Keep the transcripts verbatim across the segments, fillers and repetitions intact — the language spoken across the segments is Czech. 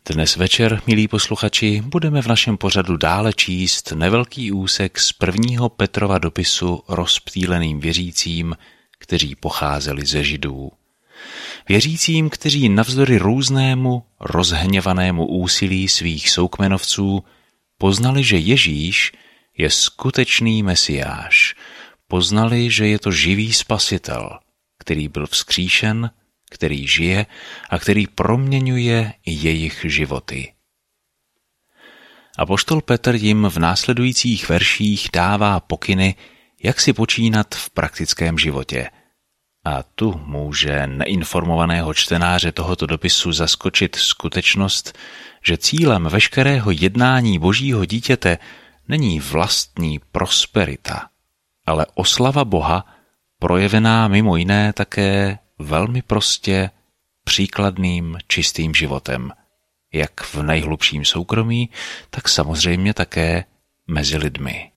Dnes večer, milí posluchači, budeme v našem pořadu dále číst nevelký úsek z prvního Petrova dopisu rozptýleným věřícím, kteří pocházeli ze Židů. Věřícím, kteří navzdory různému, rozhněvanému úsilí svých soukmenovců poznali, že Ježíš je skutečný Mesiáš, poznali, že je to živý Spasitel, který byl vzkříšen, který žije a který proměňuje jejich životy. Apoštol Petr jim v následujících verších dává pokyny, jak si počínat v praktickém životě. A tu může neinformovaného čtenáře tohoto dopisu zaskočit skutečnost, že cílem veškerého jednání Božího dítěte není vlastní prosperita, ale oslava Boha, projevená mimo jiné také velmi prostě příkladným čistým životem, jak v nejhlubším soukromí, tak samozřejmě také mezi lidmi.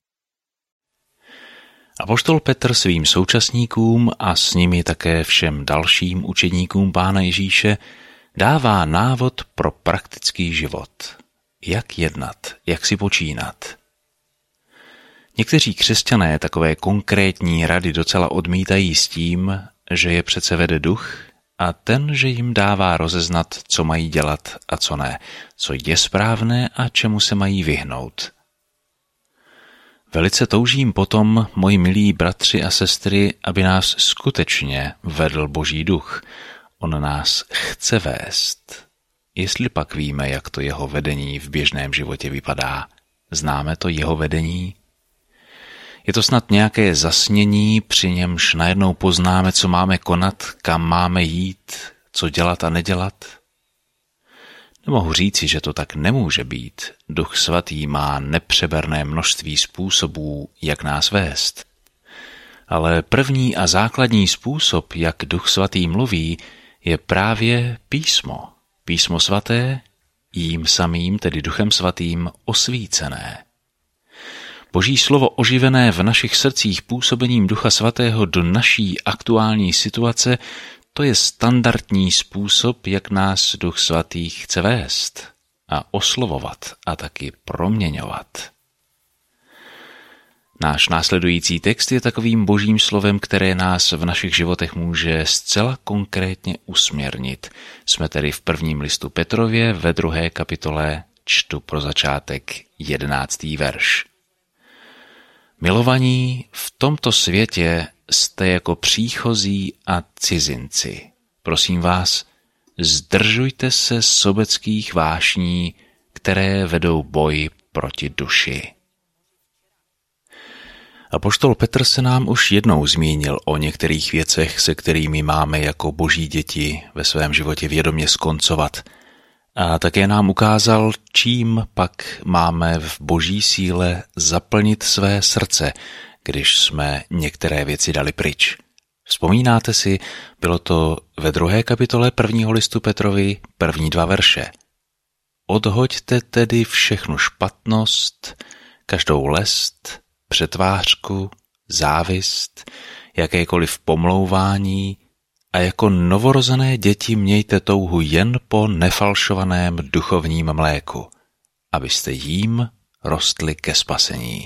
Apoštol Petr svým současníkům a s nimi také všem dalším učedníkům Pána Ježíše dává návod pro praktický život. Jak jednat, jak si počínat. Někteří křesťané takové konkrétní rady docela odmítají s tím, že je přece vede duch a ten, že jim dává rozeznat, co mají dělat a co ne, co je správné a čemu se mají vyhnout. Velice toužím potom, moji milí bratři a sestry, aby nás skutečně vedl Boží duch. On nás chce vést. Jestli pak víme, jak to jeho vedení v běžném životě vypadá, známe to jeho vedení? Je to snad nějaké zasnění, při němž najednou poznáme, co máme konat, kam máme jít, co dělat a nedělat? Nemohu říci, že to tak nemůže být. Duch svatý má nepřeberné množství způsobů, jak nás vést. Ale první a základní způsob, jak Duch svatý mluví, je právě písmo. Písmo svaté, jím samým, tedy Duchem svatým, osvícené. Boží slovo oživené v našich srdcích působením Ducha svatého do naší aktuální situace, to je standardní způsob, jak nás Duch svatý chce vést a oslovovat a taky proměňovat. Náš následující text je takovým božím slovem, které nás v našich životech může zcela konkrétně usměrnit. Jsme tedy v prvním listu Petrově ve druhé kapitole, čtu pro začátek jedenáctý verš. Milovaní, v tomto světě jste jako příchozí a cizinci. Prosím vás, zdržujte se sobeckých vášní, které vedou boj proti duši. Apoštol Petr se nám už jednou zmínil o některých věcech, se kterými máme jako boží děti ve svém životě vědomě skoncovat. A také nám ukázal, čím pak máme v boží síle zaplnit své srdce, když jsme některé věci dali pryč. Vzpomínáte si, bylo to ve druhé kapitole prvního listu Petrovi první dva verše. Odhoďte tedy všechnu špatnost, každou lest, přetvářku, závist, jakékoliv pomlouvání a jako novorozené děti mějte touhu jen po nefalšovaném duchovním mléku, abyste jím rostli ke spasení.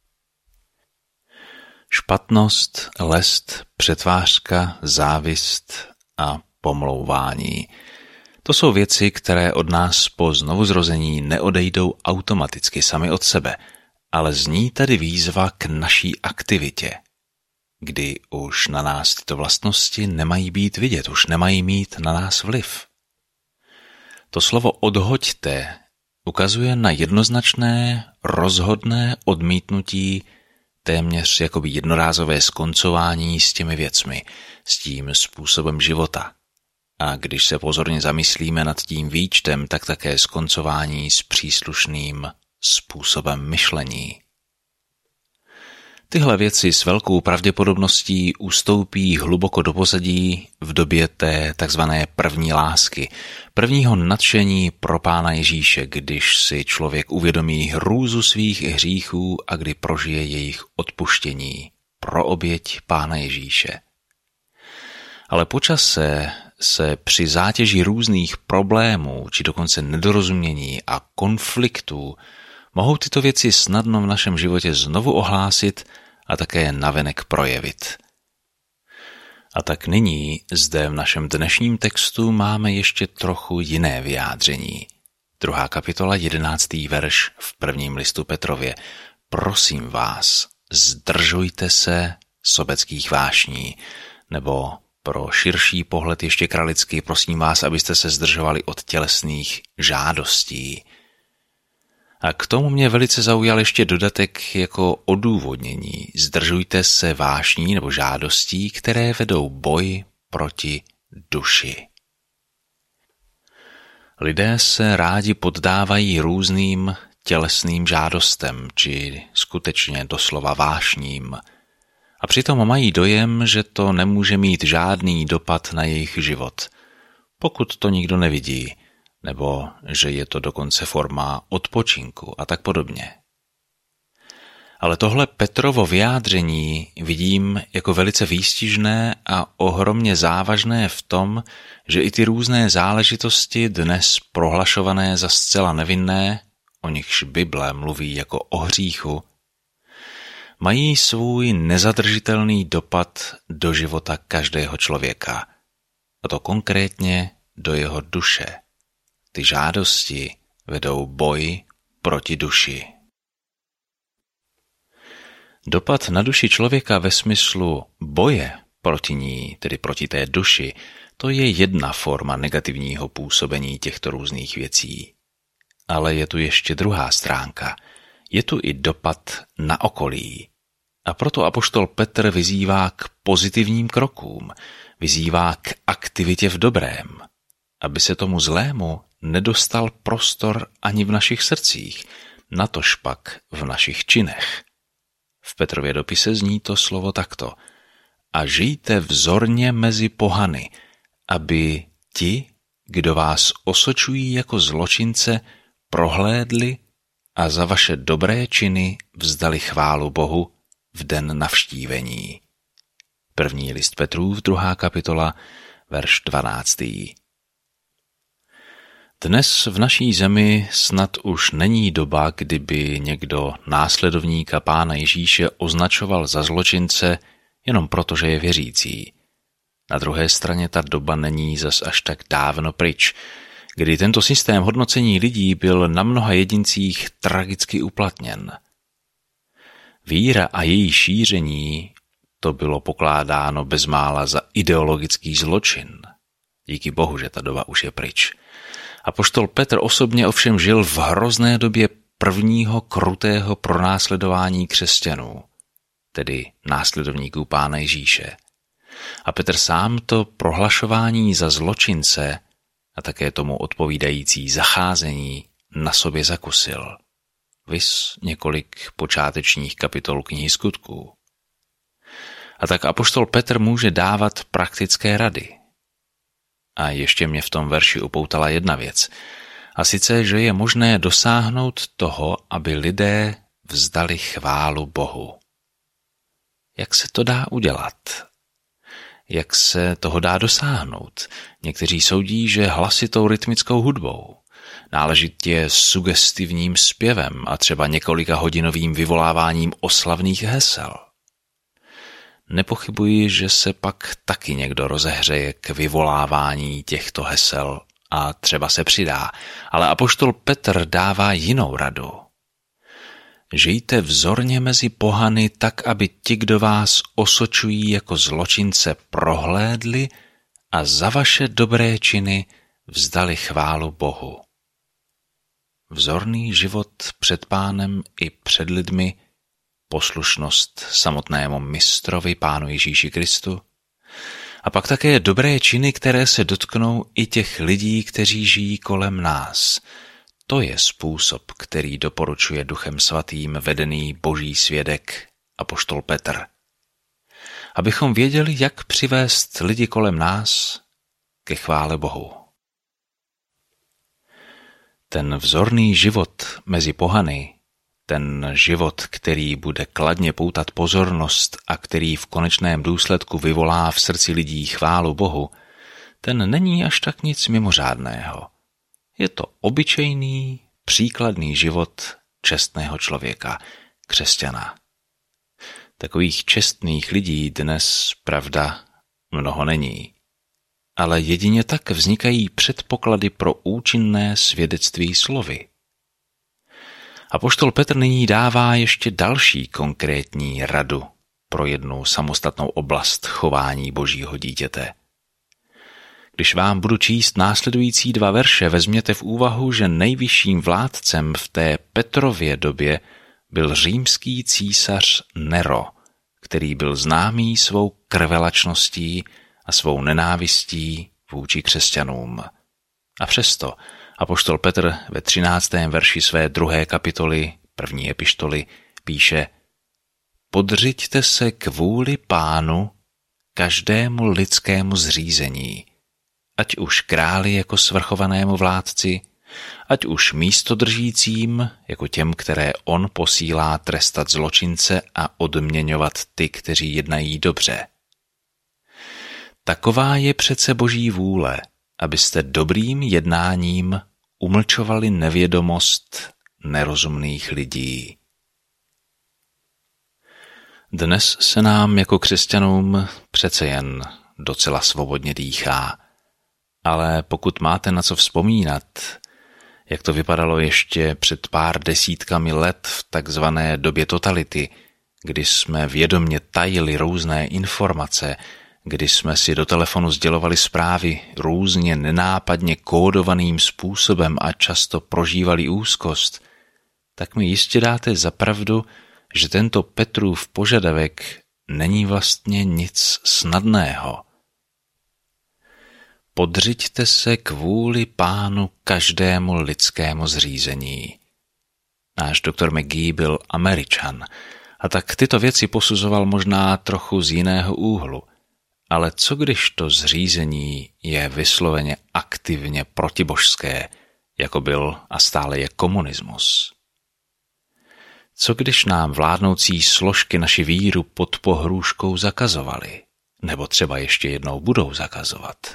Špatnost, lest, přetvářka, závist a pomlouvání. To jsou věci, které od nás po znovuzrození neodejdou automaticky sami od sebe, ale zní tady výzva k naší aktivitě, kdy už na nás tyto vlastnosti nemají být vidět, už nemají mít na nás vliv. To slovo odhoďte ukazuje na jednoznačné, rozhodné odmítnutí, téměř jakoby jednorázové skoncování s těmi věcmi, s tím způsobem života. A když se pozorně zamyslíme nad tím výčtem, tak také skoncování s příslušným způsobem myšlení. Tyhle věci s velkou pravděpodobností ustoupí hluboko do pozadí v době té takzvané první lásky, prvního nadšení pro Pána Ježíše, když si člověk uvědomí hrůzu svých hříchů a kdy prožije jejich odpuštění pro oběť Pána Ježíše. Ale po čase se při zátěži různých problémů či dokonce nedorozumění a konfliktů mohou tyto věci snadno v našem životě znovu ohlásit a také navenek projevit. A tak nyní zde v našem dnešním textu máme ještě trochu jiné vyjádření. Druhá kapitola, jedenáctý verš v prvním listu Petrově. Prosím vás, zdržujte se sobeckých vášní, nebo pro širší pohled ještě kralicky, prosím vás, abyste se zdržovali od tělesných žádostí. A k tomu mě velice zaujal ještě dodatek jako odůvodnění. Zdržujte se vášní nebo žádostí, které vedou boj proti duši. Lidé se rádi poddávají různým tělesným žádostem, či skutečně doslova vášním. A přitom mají dojem, že to nemůže mít žádný dopad na jejich život, pokud to nikdo nevidí, nebo že je to dokonce forma odpočinku a tak podobně. Ale tohle Petrovo vyjádření vidím jako velice výstižné a ohromně závažné v tom, že i ty různé záležitosti dnes prohlašované za zcela nevinné, o nichž Bible mluví jako o hříchu, mají svůj nezadržitelný dopad do života každého člověka, a to konkrétně do jeho duše. Ty žádosti vedou boj proti duši. Dopad na duši člověka ve smyslu boje proti ní, tedy proti té duši, to je jedna forma negativního působení těchto různých věcí. Ale je tu ještě druhá stránka. Je tu i dopad na okolí. A proto apoštol Petr vyzývá k pozitivním krokům, vyzývá k aktivitě v dobrém, aby se tomu zlému nedostal prostor ani v našich srdcích, natož pak v našich činech. V Petrově dopise zní to slovo takto. A žijte vzorně mezi pohany, aby ti, kdo vás osočují jako zločince, prohlédli a za vaše dobré činy vzdali chválu Bohu v den navštívení. První list Petrův, druhá kapitola, verš dvanáctý. Dnes v naší zemi snad už není doba, kdyby někdo následovníka Pána Ježíše označoval za zločince jenom proto, že je věřící. Na druhé straně ta doba není zas až tak dávno pryč, kdy tento systém hodnocení lidí byl na mnoha jedincích tragicky uplatněn. Víra a její šíření to bylo pokládáno bezmála za ideologický zločin. Díky Bohu, že ta doba už je pryč. Apoštol Petr osobně ovšem žil v hrozné době prvního krutého pronásledování křesťanů, tedy následovníků Pána Ježíše. A Petr sám to prohlašování za zločince a také tomu odpovídající zacházení na sobě zakusil. Viz několik počátečních kapitol knihy Skutků. A tak apoštol Petr může dávat praktické rady. A ještě mě v tom verši upoutala jedna věc. A sice, že je možné dosáhnout toho, aby lidé vzdali chválu Bohu. Jak se to dá udělat? Jak se toho dá dosáhnout? Někteří soudí, že hlasitou rytmickou hudbou, náležitě sugestivním zpěvem a třeba několika hodinovým vyvoláváním oslavných hesel. Nepochybuji, že se pak taky někdo rozehřeje k vyvolávání těchto hesel a třeba se přidá, ale apoštol Petr dává jinou radu. Žijte vzorně mezi pohany tak, aby ti, kdo vás osočují jako zločince, prohlédli a za vaše dobré činy vzdali chválu Bohu. Vzorný život před Pánem i před lidmi, poslušnost samotnému mistrovi Pánu Ježíši Kristu a pak také dobré činy, které se dotknou i těch lidí, kteří žijí kolem nás. To je způsob, který doporučuje Duchem Svatým vedený Boží svědek apoštol Petr. Abychom věděli, jak přivést lidi kolem nás ke chvále Bohu. Ten vzorný život mezi pohany, ten život, který bude kladně poutat pozornost a který v konečném důsledku vyvolá v srdci lidí chválu Bohu, ten není až tak nic mimořádného. Je to obyčejný, příkladný život čestného člověka, křesťana. Takových čestných lidí dnes, pravda, mnoho není. Ale jedině tak vznikají předpoklady pro účinné svědectví slovy. Apoštol Petr nyní dává ještě další konkrétní radu pro jednu samostatnou oblast chování Božího dítěte. Když vám budu číst následující dva verše, vezměte v úvahu, že nejvyšším vládcem v té Petrově době byl římský císař Nero, který byl známý svou krvelačností a svou nenávistí vůči křesťanům. A přesto apoštol Petr ve třináctém verši své druhé kapitoly, první epištoly, píše: Podřiďte se k vůli Pánu každému lidskému zřízení, ať už králi jako svrchovanému vládci, ať už místodržícím jako těm, které on posílá trestat zločince a odměňovat ty, kteří jednají dobře. Taková je přece Boží vůle, abyste dobrým jednáním umlčovali nevědomost nerozumných lidí. Dnes se nám jako křesťanům přece jen docela svobodně dýchá, ale pokud máte na co vzpomínat, jak to vypadalo ještě před pár desítkami let v takzvané době totality, kdy jsme vědomě tajili různé informace, kdy jsme si do telefonu sdělovali zprávy různě nenápadně kódovaným způsobem a často prožívali úzkost, tak mi jistě dáte za pravdu, že tento Petrův požadavek není vlastně nic snadného. Podřiďte se kvůli Pánu každému lidskému zřízení. Náš doktor McGee byl Američan a tak tyto věci posuzoval možná trochu z jiného úhlu. Ale co když to zřízení je vysloveně aktivně protibožské, jako byl a stále je komunismus? Co když nám vládnoucí složky naši víru pod pohrůžkou zakazovaly, nebo třeba ještě jednou budou zakazovat?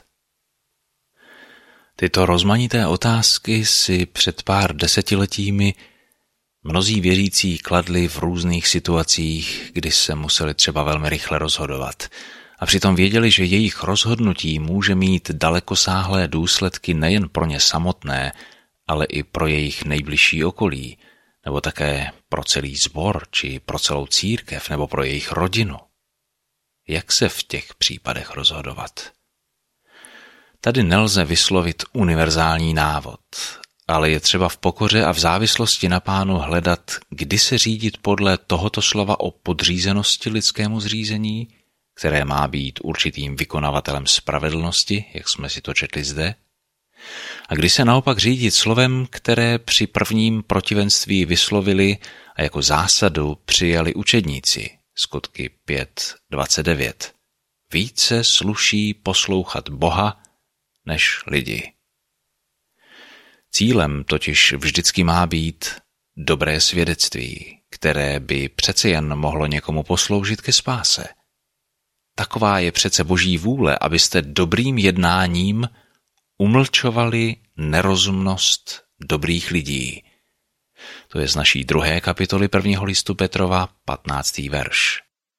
Tyto rozmanité otázky si před pár desetiletími mnozí věřící kladli v různých situacích, kdy se museli třeba velmi rychle rozhodovat. A přitom věděli, že jejich rozhodnutí může mít dalekosáhlé důsledky nejen pro ně samotné, ale i pro jejich nejbližší okolí, nebo také pro celý sbor, či pro celou církev, nebo pro jejich rodinu. Jak se v těch případech rozhodovat? Tady nelze vyslovit univerzální návod, ale je třeba v pokoře a v závislosti na Pánu hledat, kdy se řídit podle tohoto slova o podřízenosti lidskému zřízení, které má být určitým vykonavatelem spravedlnosti, jak jsme si to četli zde, a kdy se naopak řídit slovem, které při prvním protivenství vyslovili a jako zásadu přijali učedníci, Skutky pět dvacet devět. Více sluší poslouchat Boha než lidi. Cílem totiž vždycky má být dobré svědectví, které by přece jen mohlo někomu posloužit ke spáse. Taková je přece Boží vůle, abyste dobrým jednáním umlčovali nerozumnost dobrých lidí. To je z naší druhé kapitoly prvního listu Petrova, patnáctý verš.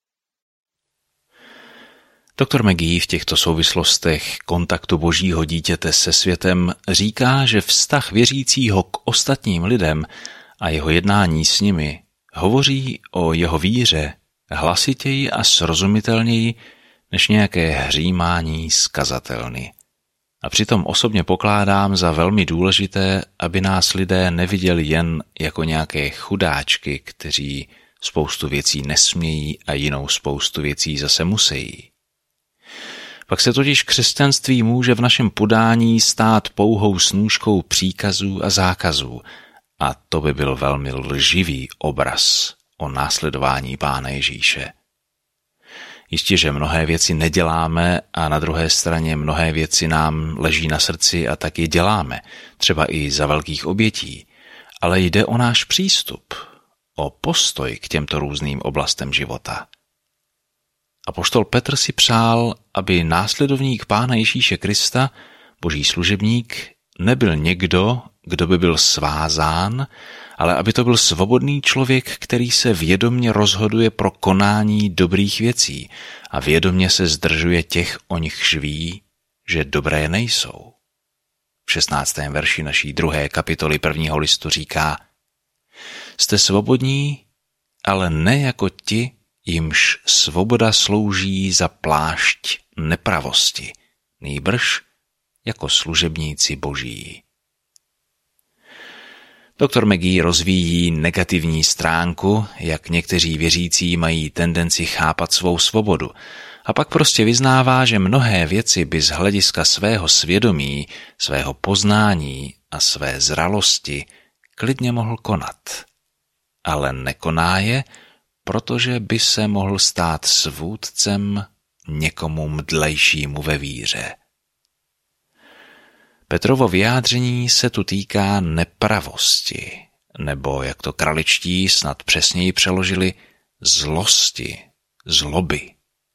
Doktor McGee v těchto souvislostech kontaktu Božího dítěte se světem říká, že vztah věřícího k ostatním lidem a jeho jednání s nimi hovoří o jeho víře hlasitěji a srozumitelněji než nějaké hřímání z kazatelny. A přitom osobně pokládám za velmi důležité, aby nás lidé neviděli jen jako nějaké chudáčky, kteří spoustu věcí nesmějí a jinou spoustu věcí zase musejí. Pak se totiž křesťanství může v našem podání stát pouhou snůškou příkazů a zákazů, a to by byl velmi lživý obraz o následování Pána Ježíše. Jistě, že mnohé věci neděláme a na druhé straně mnohé věci nám leží na srdci a tak je děláme, třeba i za velkých obětí, ale jde o náš přístup, o postoj k těmto různým oblastem života. Apoštol Petr si přál, aby následovník Pána Ježíše Krista, boží služebník, nebyl někdo, kdo by byl svázán, ale aby to byl svobodný člověk, který se vědomě rozhoduje pro konání dobrých věcí a vědomě se zdržuje těch, o nichž ví, že dobré nejsou. V šestnáctém verši naší druhé kapitoly prvního listu říká: Jste svobodní, ale ne jako ti, jimž svoboda slouží za plášť nepravosti, nýbrž jako služebníci boží. Doktor McGee rozvíjí negativní stránku, jak někteří věřící mají tendenci chápat svou svobodu, a pak prostě vyznává, že mnohé věci by z hlediska svého svědomí, svého poznání a své zralosti klidně mohl konat. Ale nekoná je, protože by se mohl stát svůdcem někomu mdlejšímu ve víře. Petrovo vyjádření se tu týká nepravosti, nebo, jak to kraličtí snad přesněji přeložili, zlosti, zloby.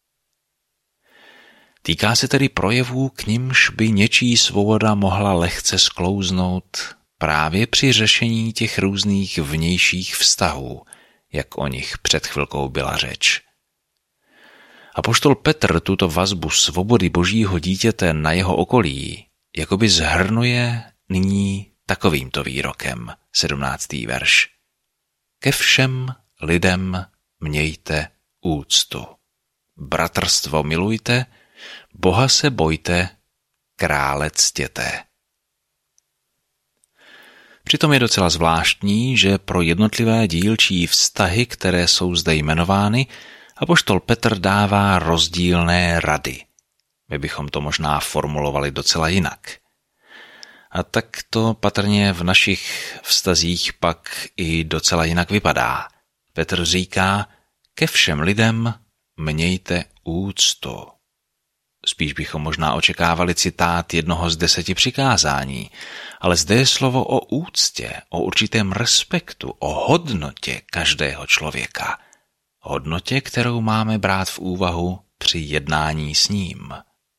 Týká se tedy projevů, k nimž by něčí svoboda mohla lehce sklouznout právě při řešení těch různých vnějších vztahů, jak o nich před chvilkou byla řeč. Apoštol Petr tuto vazbu svobody božího dítěte na jeho okolí jakoby zhrnuje nyní takovýmto výrokem, sedmnáctý verš. Ke všem lidem mějte úctu. Bratrstvo milujte, Boha se bojte, krále ctěte. Přitom je docela zvláštní, že pro jednotlivé dílčí vztahy, které jsou zde jmenovány, apoštol Petr dává rozdílné rady. My bychom to možná formulovali docela jinak. A tak to patrně v našich vztazích pak i docela jinak vypadá. Petr říká, ke všem lidem mějte úctu. Spíš bychom možná očekávali citát jednoho z deseti přikázání, ale zde je slovo o úctě, o určitém respektu, o hodnotě každého člověka. Hodnotě, kterou máme brát v úvahu při jednání s ním.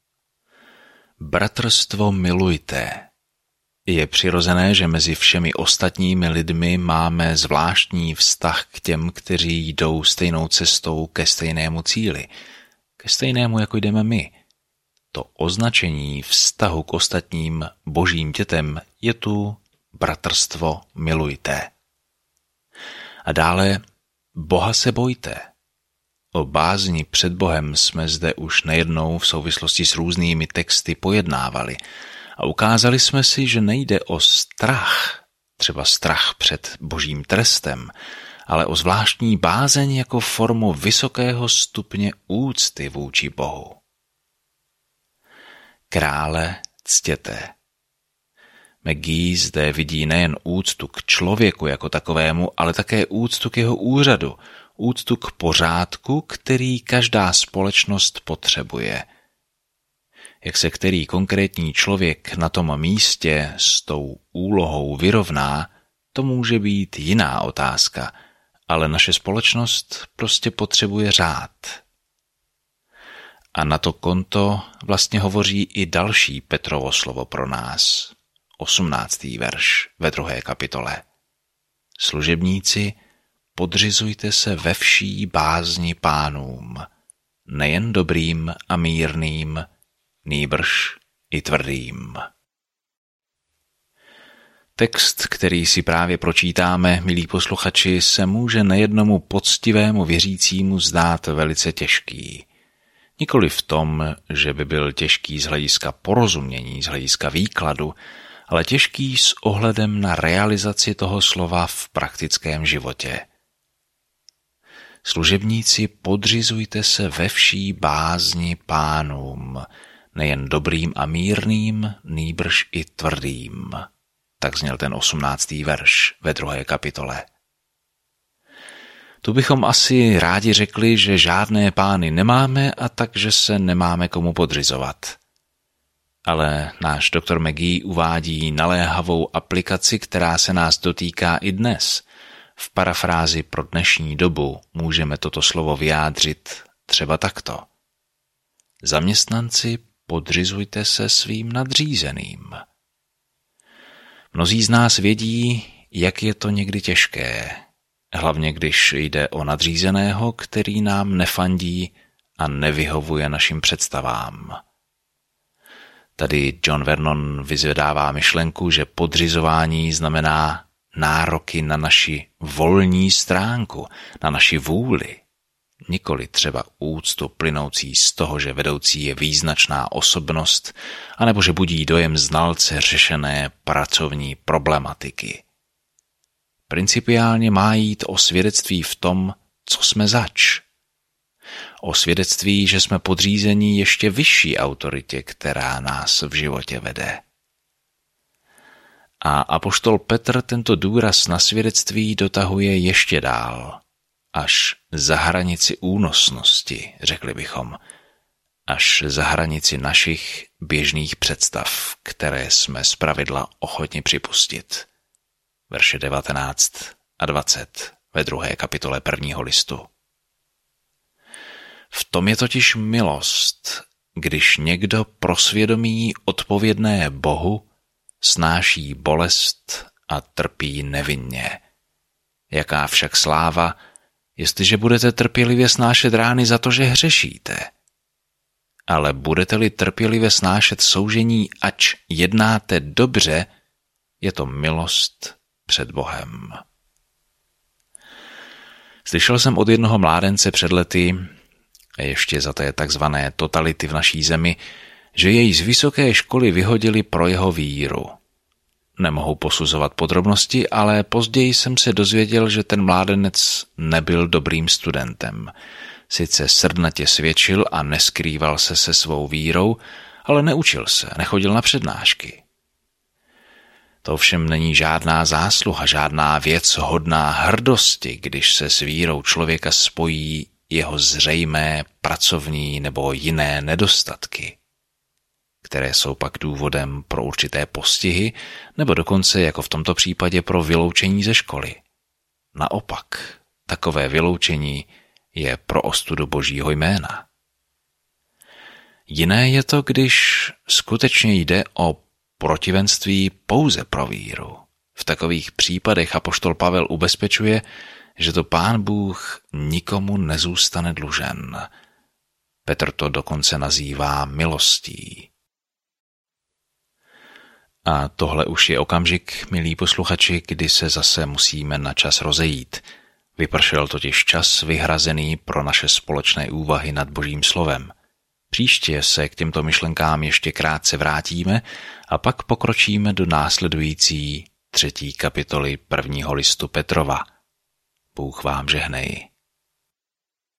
Bratrstvo milujte. Je přirozené, že mezi všemi ostatními lidmi máme zvláštní vztah k těm, kteří jdou stejnou cestou ke stejnému cíli, ke stejnému, jako jdeme my. To označení vztahu k ostatním božím dětem je tu bratrstvo milujte. A dále Boha se bojte. O bázni před Bohem jsme zde už nejednou v souvislosti s různými texty pojednávali a ukázali jsme si, že nejde o strach, třeba strach před božím trestem, ale o zvláštní bázeň jako formu vysokého stupně úcty vůči Bohu. Krále ctěte. McGee zde vidí nejen úctu k člověku jako takovému, ale také úctu k jeho úřadu, úctu k pořádku, který každá společnost potřebuje. Jak se který konkrétní člověk na tom místě s tou úlohou vyrovná, to může být jiná otázka, ale naše společnost prostě potřebuje řád. A na to konto vlastně hovoří i další Petrovo slovo pro nás, osmnáctý verš ve druhé kapitole. Služebníci, podřizujte se ve vší bázni pánům, nejen dobrým a mírným, nýbrž i tvrdým. Text, který si právě pročítáme, milí posluchači, se může nejednomu poctivému věřícímu zdát velice těžký. Nikoli v tom, že by byl těžký z hlediska porozumění, z hlediska výkladu, ale těžký s ohledem na realizaci toho slova v praktickém životě. Služebníci, podřizujte se ve vší bázni pánům, nejen dobrým a mírným, nýbrž i tvrdým. Tak zněl ten osmnáctý verš ve druhé kapitole. Tu bychom asi rádi řekli, že žádné pány nemáme a takže se nemáme komu podřizovat. Ale náš doktor McGee uvádí naléhavou aplikaci, která se nás dotýká i dnes. V parafrázi pro dnešní dobu můžeme toto slovo vyjádřit třeba takto. Zaměstnanci, podřizujte se svým nadřízeným. Mnozí z nás vědí, jak je to někdy těžké, hlavně když jde o nadřízeného, který nám nefandí a nevyhovuje našim představám. Tady John Vernon vyzvedává myšlenku, že podřizování znamená nároky na naši volní stránku, na naši vůli. Nikoli třeba úctu plynoucí z toho, že vedoucí je význačná osobnost, anebo že budí dojem znalce řešené pracovní problematiky. Principiálně má jít o svědectví v tom, co jsme zač. O svědectví, že jsme podřízení ještě vyšší autoritě, která nás v životě vede. A apoštol Petr tento důraz na svědectví dotahuje ještě dál, až za hranici únosnosti, řekli bychom, až za hranici našich běžných představ, které jsme zpravidla ochotni připustit. Verše devatenáct a dvacet ve druhé kapitole prvního listu. V tom je totiž milost, když někdo pro svědomí odpovědné Bohu snáší bolest a trpí nevinně. Jaká však sláva, jestliže budete trpělivě snášet rány za to, že hřešíte. Ale budete-li trpělivě snášet soužení, ač jednáte dobře, je to milost před Bohem. Slyšel jsem od jednoho mládence před lety, ještě za té takzvané totality v naší zemi, že jej z vysoké školy vyhodili pro jeho víru. Nemohu posuzovat podrobnosti, ale později jsem se dozvěděl, že ten mládenec nebyl dobrým studentem. Sice srdnatě svědčil a neskrýval se se svou vírou, ale neučil se, nechodil na přednášky. To ovšem není žádná zásluha, žádná věc hodná hrdosti, když se s vírou člověka spojí jeho zřejmé pracovní nebo jiné nedostatky, které jsou pak důvodem pro určité postihy nebo dokonce, jako v tomto případě, pro vyloučení ze školy. Naopak, takové vyloučení je pro ostudu Božího jména. Jiné je to, když skutečně jde o protivenství pouze pro víru. V takových případech apoštol Pavel ubezpečuje, že to Pán Bůh nikomu nezůstane dlužen. Petr to dokonce nazývá milostí. A tohle už je okamžik, milí posluchači, kdy se zase musíme na čas rozejít. Vypršel totiž čas vyhrazený pro naše společné úvahy nad Božím slovem. Příště se k těmto myšlenkám ještě krátce vrátíme a pak pokročíme do následující třetí kapitoly prvního listu Petrova. Bůh vám žehnej.